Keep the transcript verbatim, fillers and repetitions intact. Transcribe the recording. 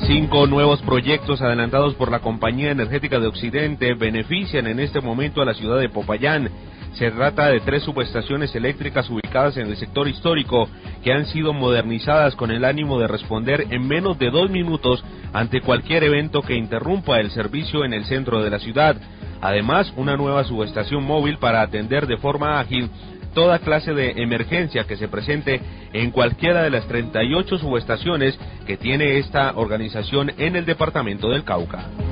Cinco nuevos proyectos adelantados por la Compañía Energética de Occidente benefician en este momento a la ciudad de Popayán. Se trata de tres subestaciones eléctricas ubicadas en el sector histórico que han sido modernizadas con el ánimo de responder en menos de dos minutos ante cualquier evento que interrumpa el servicio en el centro de la ciudad. Además, una nueva subestación móvil para atender de forma ágil toda clase de emergencia que se presente en cualquiera de las treinta y ocho subestaciones que tiene esta organización en el departamento del Cauca.